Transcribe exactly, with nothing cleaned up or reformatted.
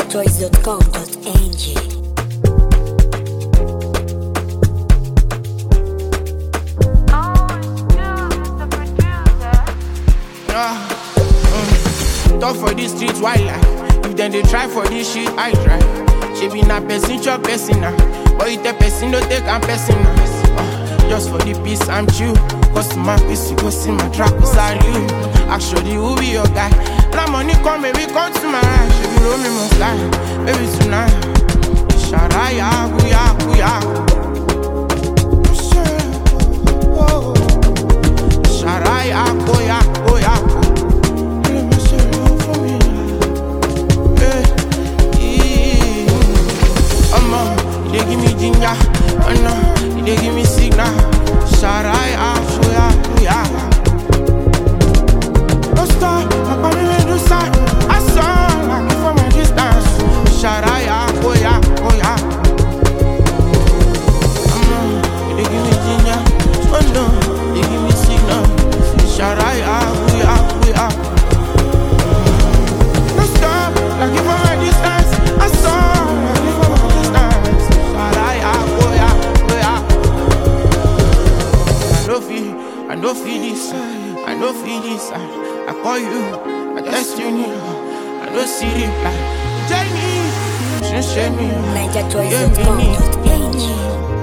choice dot com dot n g. Talk for these streets, why lie? If then they try for this shit, I try. She be na person, chop person now. But you tell person, don't take a person now. Uh, just for the peace, I'm chill. Cause to my peace, you go see my trap, you. Actually, who be your guy? Now money come, baby, come to my eye. She be roll me must lie. Baby, tonight. Sharaya, guya, guya. Sharaya, guya, guya. They give me ginger, oh no, they give me signal. Sharai, ah, shoya, shoya. No stop, my body may do sad. I saw like from a distance. Sharai, ah, shoya, shoya. Oh no, they give me ginger, oh no, they give me signal. Sharai, ah, shoya, shoya. No stop, like from a distance. I saw like from a distance. I don't feel this, I don't feel this. I, I call you, I test you, I don't see reply. Tell me, she shame me. ninja choice dot com dot n g.